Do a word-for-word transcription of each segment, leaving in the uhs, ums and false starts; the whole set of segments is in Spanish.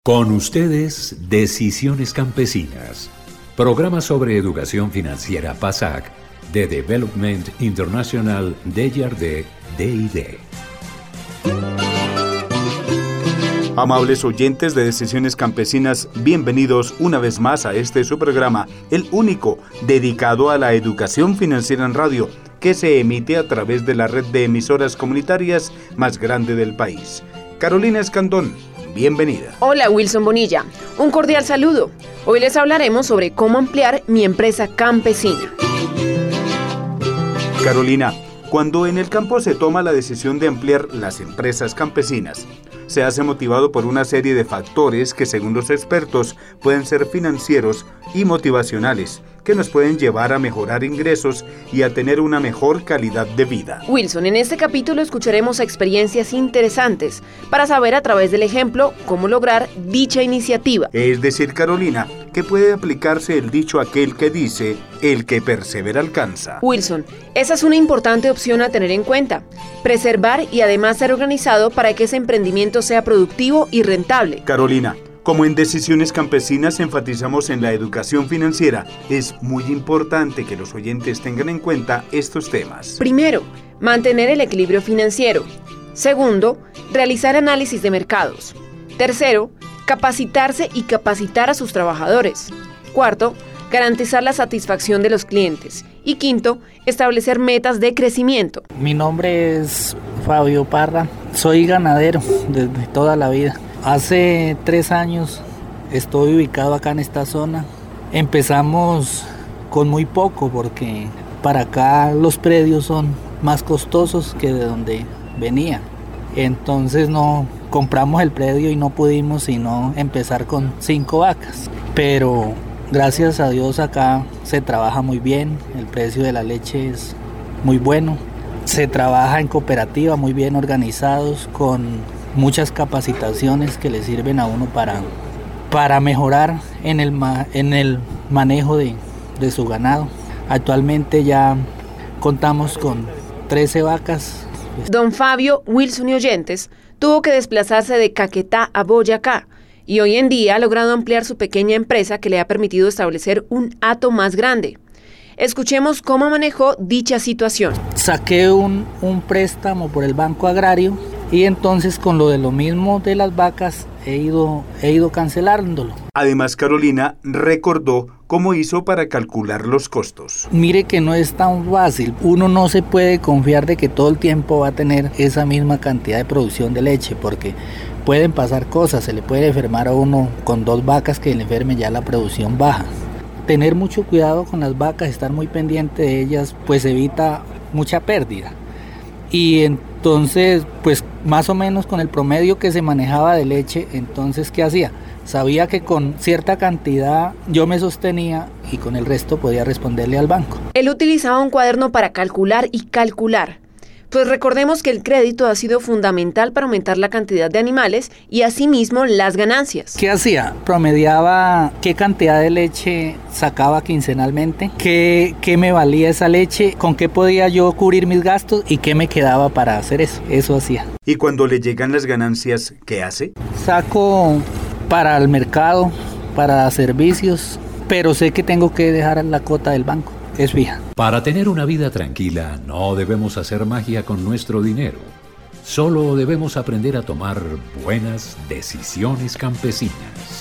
Con ustedes, Decisiones Campesinas, programa sobre educación financiera PASAC de Development International Desjardins D I D. Amables oyentes de Decisiones Campesinas, bienvenidos una vez más a este su programa, el único dedicado a la educación financiera en radio, que se emite a través de la red de emisoras comunitarias más grande del país. Carolina Escandón, bienvenida. Hola Wilson Bonilla, un cordial saludo. Hoy les hablaremos sobre cómo ampliar mi empresa campesina. Carolina, cuando en el campo se toma la decisión de ampliar las empresas campesinas, se hace motivado por una serie de factores que, según los expertos, pueden ser financieros y motivacionales, que nos pueden llevar a mejorar ingresos y a tener una mejor calidad de vida. Wilson, en este capítulo escucharemos experiencias interesantes para saber a través del ejemplo cómo lograr dicha iniciativa. Es decir, Carolina, que puede aplicarse el dicho aquel que dice, el que persevera alcanza. Wilson, esa es una importante opción a tener en cuenta. Preservar y además ser organizado para que ese emprendimiento sea productivo y rentable. Carolina, como en Decisiones Campesinas enfatizamos en la educación financiera, es muy importante que los oyentes tengan en cuenta estos temas. Primero, mantener el equilibrio financiero. Segundo, realizar análisis de mercados. Tercero, capacitarse y capacitar a sus trabajadores. Cuarto, garantizar la satisfacción de los clientes. Y quinto, establecer metas de crecimiento. Mi nombre es Fabio Parra, soy ganadero desde toda la vida. Hace tres años estoy ubicado acá en esta zona. Empezamos con muy poco porque para acá los predios son más costosos que de donde venía. Entonces no compramos el predio y no pudimos sino empezar con cinco vacas. Pero gracias a Dios acá se trabaja muy bien, el precio de la leche es muy bueno. Se trabaja en cooperativa muy bien organizados con muchas capacitaciones que le sirven a uno para, para mejorar en el, ma, en el manejo de, de su ganado. Actualmente ya contamos con trece vacas. Don Fabio, Wilson y oyentes, tuvo que desplazarse de Caquetá a Boyacá y hoy en día ha logrado ampliar su pequeña empresa que le ha permitido establecer un hato más grande. Escuchemos cómo manejó dicha situación. Saqué un, un préstamo por el Banco Agrario y entonces con lo de lo mismo de las vacas he ido, he ido cancelándolo. Además, Carolina recordó cómo hizo para calcular los costos. Mire que no es tan fácil. Uno no se puede confiar de que todo el tiempo va a tener esa misma cantidad de producción de leche porque pueden pasar cosas. Se le puede enfermar a uno con dos vacas que le enferme ya la producción baja. Tener mucho cuidado con las vacas, estar muy pendiente de ellas, pues evita mucha pérdida. Y entonces, pues más o menos con el promedio que se manejaba de leche, entonces, ¿qué hacía? Sabía que con cierta cantidad yo me sostenía y con el resto podía responderle al banco. Él utilizaba un cuaderno para calcular y calcular. Pues recordemos que el crédito ha sido fundamental para aumentar la cantidad de animales y asimismo las ganancias. ¿Qué hacía? Promediaba qué cantidad de leche sacaba quincenalmente, qué, qué me valía esa leche, con qué podía yo cubrir mis gastos y qué me quedaba para hacer eso. Eso hacía. ¿Y cuando le llegan las ganancias, qué hace? Saco para el mercado, para servicios, pero sé que tengo que dejar la cuota del banco. Es fija. Para tener una vida tranquila, no debemos hacer magia con nuestro dinero. Solo debemos aprender a tomar buenas decisiones campesinas.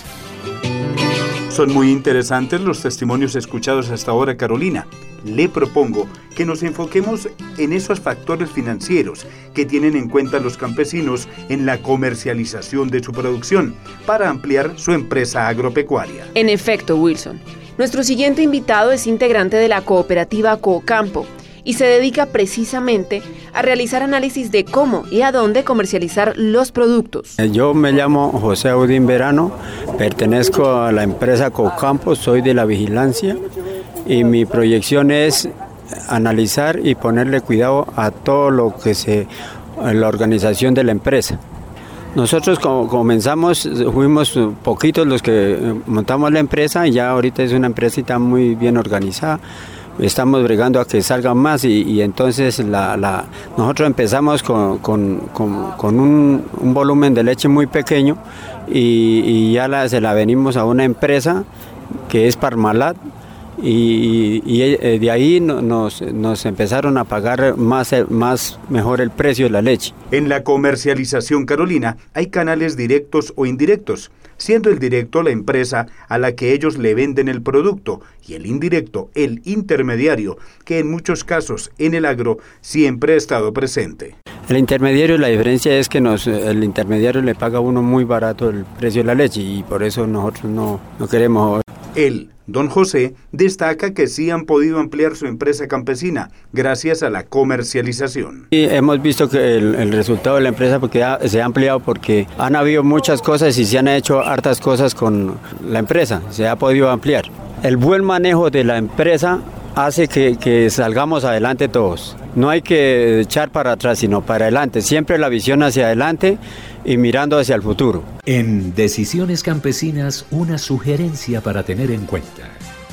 Son muy interesantes los testimonios escuchados hasta ahora, Carolina. Le propongo que nos enfoquemos en esos factores financieros que tienen en cuenta los campesinos en la comercialización de su producción para ampliar su empresa agropecuaria. En efecto, Wilson. Nuestro siguiente invitado es integrante de la cooperativa Coocampo y se dedica precisamente a realizar análisis de cómo y a dónde comercializar los productos. Yo me llamo José Audín Verano, pertenezco a la empresa Coocampo, soy de la vigilancia y mi proyección es analizar y ponerle cuidado a todo lo que se, la organización de la empresa. Nosotros comenzamos, fuimos poquitos los que montamos la empresa y ya ahorita es una empresita muy bien organizada. Estamos bregando a que salgan más y, y entonces la, la, nosotros empezamos con, con, con, con un, un volumen de leche muy pequeño y, y ya la, se la venimos a una empresa que es Parmalat, y, y, y de ahí nos, nos empezaron a pagar más, más mejor el precio de la leche. En la comercialización, Carolina, hay canales directos o indirectos, siendo el directo la empresa a la que ellos le venden el producto y el indirecto el intermediario, que en muchos casos en el agro siempre ha estado presente. El intermediario, la diferencia es que nos, el intermediario le paga a uno muy barato el precio de la leche y por eso nosotros no, no queremos. Él, don José, destaca que sí han podido ampliar su empresa campesina gracias a la comercialización. Y hemos visto que el, el resultado de la empresa porque ha, se ha ampliado porque han habido muchas cosas y se han hecho hartas cosas con la empresa, se ha podido ampliar. El buen manejo de la empresa hace que, que salgamos adelante todos. No hay que echar para atrás, sino para adelante. Siempre la visión hacia adelante y mirando hacia el futuro. En Decisiones Campesinas, una sugerencia para tener en cuenta.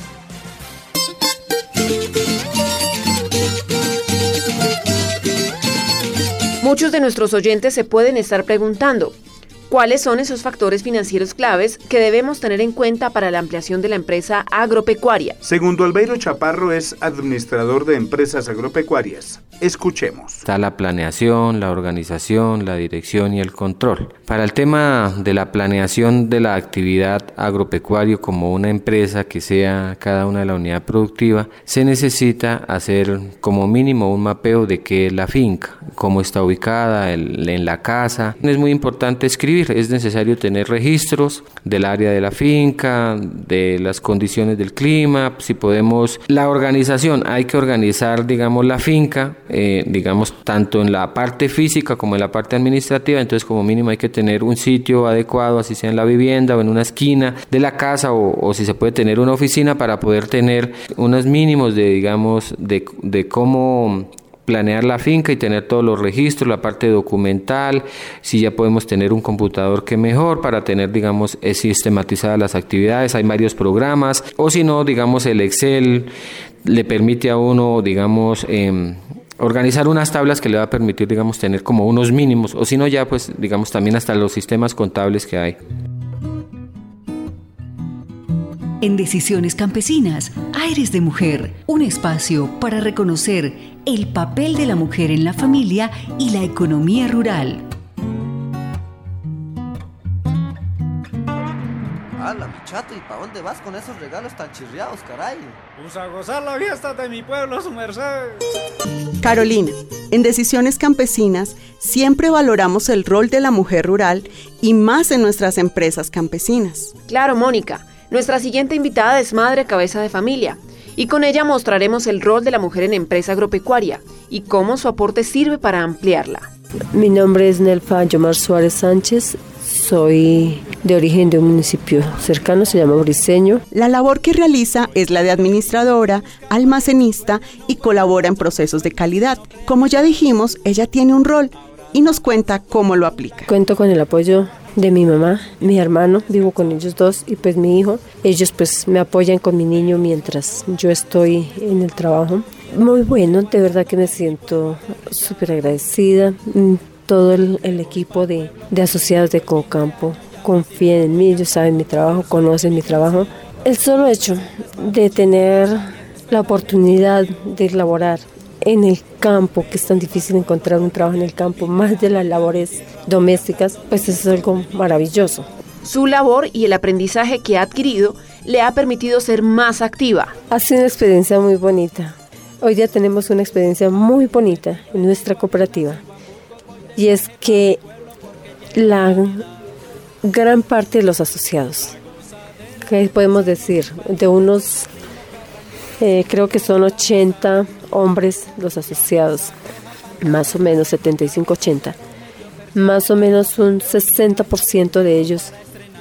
Muchos de nuestros oyentes se pueden estar preguntando, ¿cuáles son esos factores financieros claves que debemos tener en cuenta para la ampliación de la empresa agropecuaria? Segundo Albeiro Chaparro es administrador de empresas agropecuarias. Escuchemos. Está la planeación, la organización, la dirección y el control. Para el tema de la planeación de la actividad agropecuaria como una empresa que sea cada una de la unidad productiva, se necesita hacer como mínimo un mapeo de qué es la finca, cómo está ubicada el, en la casa. Es muy importante escribir, es necesario tener registros del área de la finca, de las condiciones del clima, si podemos, la organización, hay que organizar, digamos, la finca, eh, digamos, tanto en la parte física como en la parte administrativa, entonces como mínimo hay que tener un sitio adecuado, así sea en la vivienda o en una esquina de la casa o, o si se puede tener una oficina para poder tener unos mínimos de, digamos, de, de cómo planear la finca y tener todos los registros, la parte documental, si ya podemos tener un computador que mejor para tener, digamos, sistematizadas las actividades, hay varios programas, o si no, digamos, el Excel le permite a uno, digamos, eh, organizar unas tablas que le va a permitir, digamos, tener como unos mínimos, o si no ya, pues, digamos, también hasta los sistemas contables que hay. En Decisiones Campesinas, Aires de Mujer, un espacio para reconocer el papel de la mujer en la familia y la economía rural. ¡Hala, mi chato! ¿Y para dónde vas con esos regalos tan chirriados, caray? Pues a gozar la fiesta de mi pueblo, su merced. Carolina, en Decisiones Campesinas siempre valoramos el rol de la mujer rural y más en nuestras empresas campesinas. Claro, Mónica. Nuestra siguiente invitada es madre cabeza de familia y con ella mostraremos el rol de la mujer en empresa agropecuaria y cómo su aporte sirve para ampliarla. Mi nombre es Nelfa Yomar Suárez Sánchez, soy de origen de un municipio cercano, se llama Briceño. La labor que realiza es la de administradora, almacenista y colabora en procesos de calidad. Como ya dijimos, ella tiene un rol y nos cuenta cómo lo aplica. Cuento con el apoyo de mi mamá, mi hermano, vivo con ellos dos y pues mi hijo. Ellos pues me apoyan con mi niño mientras yo estoy en el trabajo. Muy bueno, de verdad que me siento súper agradecida. Todo el, el equipo de, de asociados de Cocampo confían en mí, ellos saben mi trabajo, conocen mi trabajo. El solo hecho de tener la oportunidad de laborar en el campo, que es tan difícil encontrar un trabajo en el campo, más de las labores domésticas, pues es algo maravilloso. Su labor y el aprendizaje que ha adquirido le ha permitido ser más activa. Ha sido una experiencia muy bonita. Hoy día tenemos una experiencia muy bonita en nuestra cooperativa y es que la gran parte de los asociados, ¿qué podemos decir? De unos, eh, creo que son ochenta hombres los asociados, más o menos setenta y cinco, ochenta, más o menos un sesenta por ciento de ellos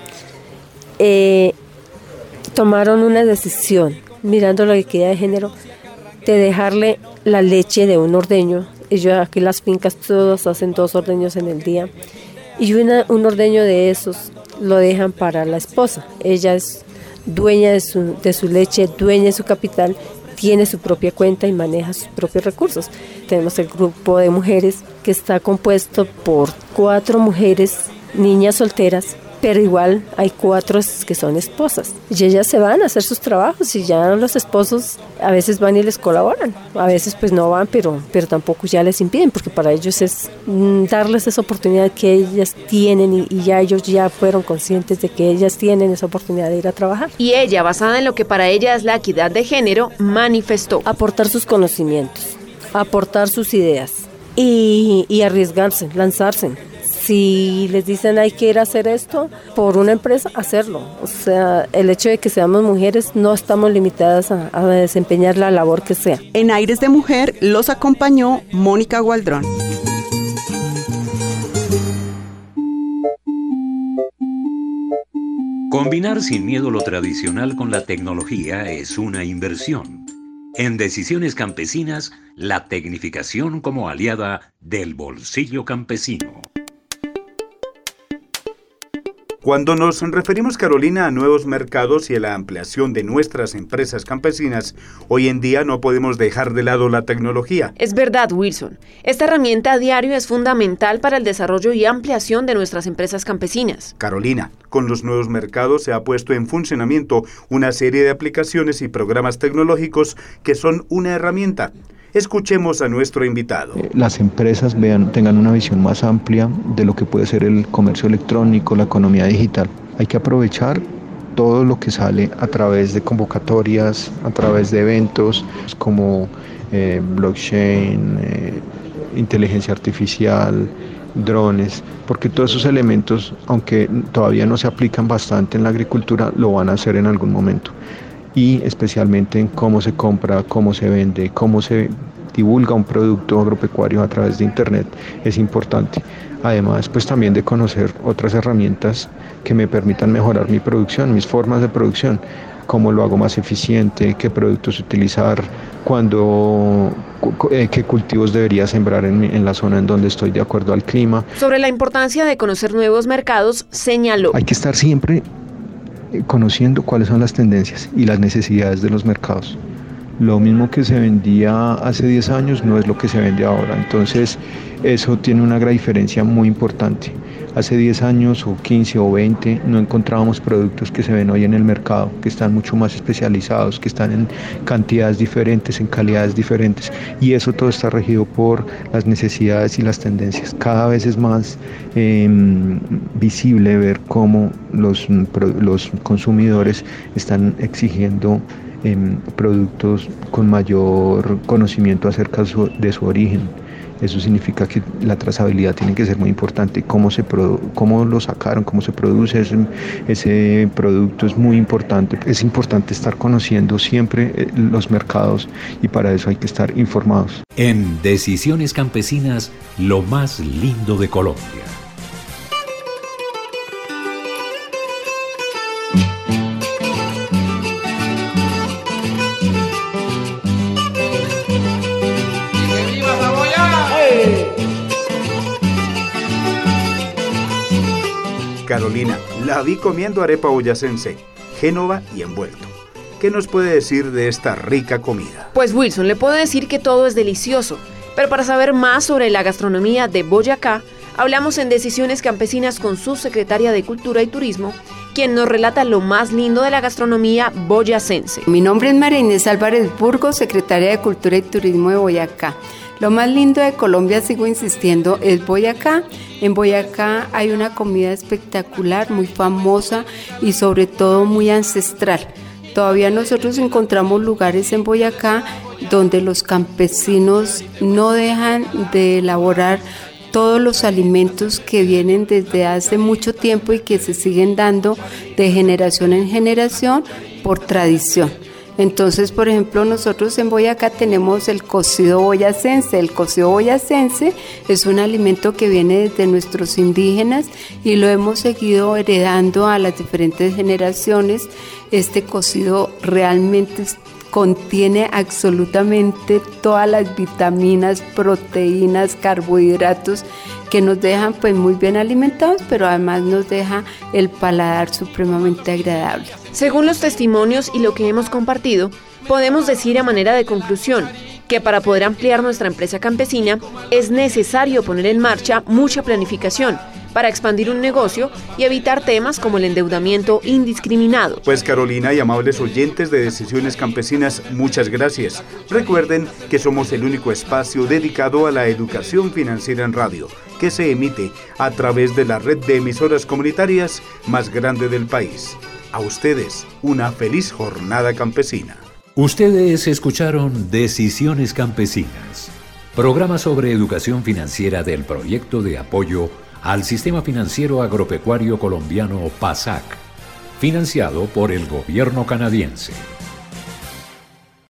eh, tomaron una decisión, mirando la equidad de género, de dejarle la leche de un ordeño. Ellos aquí las fincas todos hacen dos ordeños en el día y una, un ordeño de esos lo dejan para la esposa. Ella es dueña de su, de su leche, dueña de su capital, tiene su propia cuenta y maneja sus propios recursos. Tenemos el grupo de mujeres que está compuesto por cuatro mujeres, niñas solteras, pero igual hay cuatro que son esposas y ellas se van a hacer sus trabajos y ya los esposos a veces van y les colaboran, a veces pues no van, pero, pero tampoco ya les impiden, porque para ellos es mm, darles esa oportunidad que ellas tienen y, y ya ellos ya fueron conscientes de que ellas tienen esa oportunidad de ir a trabajar. Y ella, basada en lo que para ella es la equidad de género, manifestó: aportar sus conocimientos, aportar sus ideas y, y arriesgarse, lanzarse. Si les dicen hay que ir a hacer esto por una empresa, hacerlo. O sea, el hecho de que seamos mujeres, no estamos limitadas a, a desempeñar la labor que sea. En Aires de Mujer los acompañó Mónica Gualdrón. Combinar sin miedo lo tradicional con la tecnología es una inversión. En Decisiones Campesinas, la tecnificación como aliada del bolsillo campesino. Cuando nos referimos, Carolina, a nuevos mercados y a la ampliación de nuestras empresas campesinas, hoy en día no podemos dejar de lado la tecnología. Es verdad, Wilson. Esta herramienta a diario es fundamental para el desarrollo y ampliación de nuestras empresas campesinas. Carolina, con los nuevos mercados se ha puesto en funcionamiento una serie de aplicaciones y programas tecnológicos que son una herramienta. Escuchemos a nuestro invitado. Las empresas vean, tengan una visión más amplia de lo que puede ser el comercio electrónico, la economía digital. Hay que aprovechar todo lo que sale a través de convocatorias, a través de eventos como eh, blockchain, eh, inteligencia artificial, drones, porque todos esos elementos, aunque todavía no se aplican bastante en la agricultura, lo van a hacer en algún momento. Y especialmente en cómo se compra, cómo se vende, cómo se divulga un producto agropecuario a través de internet, es importante. Además, pues también de conocer otras herramientas que me permitan mejorar mi producción, mis formas de producción, cómo lo hago más eficiente, qué productos utilizar, cuándo, eh, qué cultivos debería sembrar en, mi, en la zona en donde estoy de acuerdo al clima. Sobre la importancia de conocer nuevos mercados, señaló: hay que estar siempre conociendo cuáles son las tendencias y las necesidades de los mercados. Lo mismo que se vendía hace diez años no es lo que se vende ahora, entonces eso tiene una gran diferencia muy importante. Hace diez años o quince o veinte no encontrábamos productos que se ven hoy en el mercado, que están mucho más especializados, que están en cantidades diferentes, en calidades diferentes, y eso todo está regido por las necesidades y las tendencias. Cada vez es más eh, visible ver cómo los, los consumidores están exigiendo eh, productos con mayor conocimiento acerca de su, de su origen. Eso significa que la trazabilidad tiene que ser muy importante. Cómo, se produ- cómo lo sacaron, cómo se produce ese, ese producto es muy importante. Es importante estar conociendo siempre los mercados y para eso hay que estar informados. En Decisiones Campesinas, lo más lindo de Colombia. Carolina, la vi comiendo arepa boyacense, Génova y envuelto. ¿Qué nos puede decir de esta rica comida? Pues Wilson, le puedo decir que todo es delicioso, pero para saber más sobre la gastronomía de Boyacá, hablamos en Decisiones Campesinas con su secretaria de Cultura y Turismo, quien nos relata lo más lindo de la gastronomía boyacense. Mi nombre es María Inés Álvarez Burgos, secretaria de Cultura y Turismo de Boyacá. Lo más lindo de Colombia, sigo insistiendo, es Boyacá. En Boyacá hay una comida espectacular, muy famosa y sobre todo muy ancestral. Todavía nosotros encontramos lugares en Boyacá donde los campesinos no dejan de elaborar todos los alimentos que vienen desde hace mucho tiempo y que se siguen dando de generación en generación por tradición. Entonces, por ejemplo, nosotros en Boyacá tenemos el cocido boyacense. El cocido boyacense es un alimento que viene desde nuestros indígenas y lo hemos seguido heredando a las diferentes generaciones. Este cocido realmente contiene absolutamente todas las vitaminas, proteínas, carbohidratos que nos dejan pues muy bien alimentados, pero además nos deja el paladar supremamente agradable. Según los testimonios y lo que hemos compartido, podemos decir a manera de conclusión que para poder ampliar nuestra empresa campesina es necesario poner en marcha mucha planificación para expandir un negocio y evitar temas como el endeudamiento indiscriminado. Pues Carolina y amables oyentes de Decisiones Campesinas, muchas gracias. Recuerden que somos el único espacio dedicado a la educación financiera en radio, que se emite a través de la red de emisoras comunitarias más grande del país. A ustedes, una feliz jornada campesina. Ustedes escucharon Decisiones Campesinas, programa sobre educación financiera del proyecto de apoyo al Sistema Financiero Agropecuario Colombiano PASAC, financiado por el gobierno canadiense.